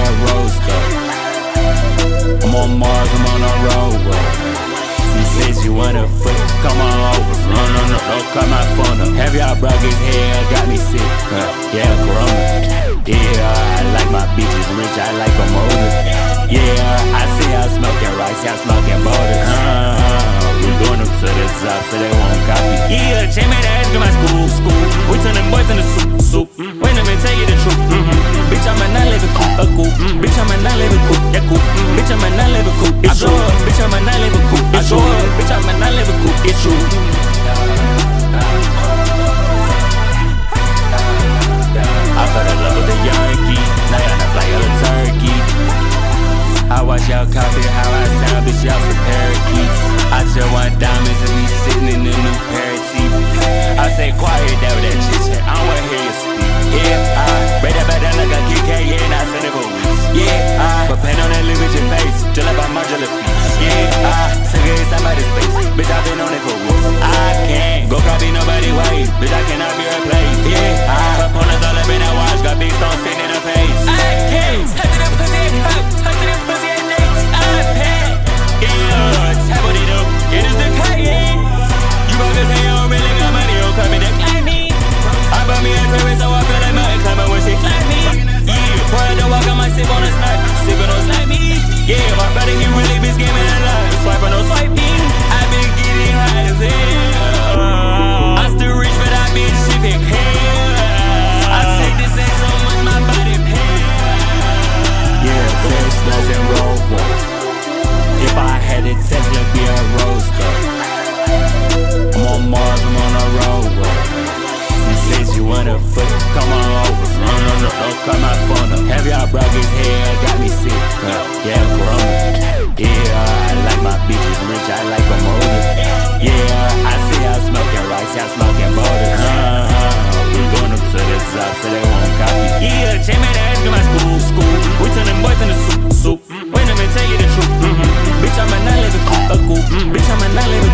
roaster. I'm on Mars, I'm on a rover. She says you want a foot, come on over. No, don't cut my phone up. Have y'all broke his hair, got me sick. Yeah, Corona. Yeah, I like my bitches rich, I like them older. Yeah, I see y'all smoking rice, y'all smoking boulders. We going up to the top so they won't copy. Yeah, chain made ass to my school. We turn them boys into soup. Wait a minute, tell you the truth. Bitch, I'm a non-living coupe. Bitch, I'm a non-living coupe. Yeah, coupe. Bitch, I'm a non-living coupe. It's true. Bitch, I'm a non-living coupe. It's true. Bitch, I'm a non-living coupe. It's true. I fell in love with a Yankee. Now y'all not fly out of Turkey. I watch y'all copy how I sound, bitch, y'all some parakeets. I just want diamonds and be sitting in the new pair of teeth. I say quiet down with that chit-chat, I don't wanna hear you speak. Yeah, I break that back down like a Kit Kat, yeah, and I said it for weeks. Yeah, I put paint on that lip with your face, just like my modular feet. Yeah, I sing it in somebody's space, bitch, I've been on it for weeks. I can't go copy nobody way, bitch, I cannot be replaced. Yeah, I put pullers all up in that watch, got big stones sitting in her face. I can't touch that pussy and cup, touch that pussy and next. I can't, yeah, table it up, it is the Cayenne. You bogus say you don't really got money, you don't come in and claim me. I bought me a turret so I feel like mountain climbing when she claim me. Yeah, boy, I don't walk on my sip on a snipe, sippin' on slime me. Yeah, my brother, he really been scamming a lot, swiping on swiping. I been getting high as hell. I still rich, but I been shipping hell. I take this ain't so much, my body pain. Yeah, Teslas and Rovers. If I had a Tesla, be a roaster. I'm on Mars, I'm on a rover. She says you want a foot, come on over. No, don't cut my phone up. Have y'all broke his hair, got me sick. Yeah, Corona. Yeah, I like my bitches rich, I like them older. Yeah, I see y'all smoking rice, y'all smoking boulders. We going up to the top so they won't copy. Yeah, chain made ass to my school. We turn them boys into soup. Wait a minute, tell you the truth. Bitch, I'm a non-living coupe. Bitch, I'm a non-living